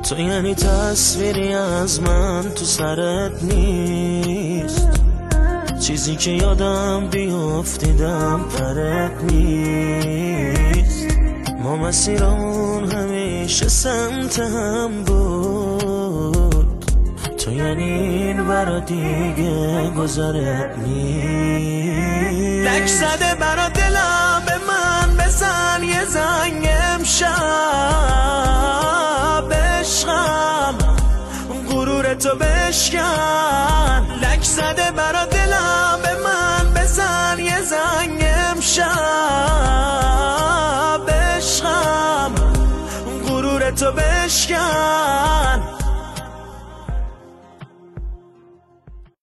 تو یعنی تصویری از من تو سرت نیست، چیزی که یادم بیافتیدم پرت نیست. ما مسیرمون همیشه سمت هم بود، تو یعنی این برا دیگه گذرت نیست. لک زده برا دلم به من بزن یه زنگ امشب، عشقم غرورتو بشکن. لک زده برا دلم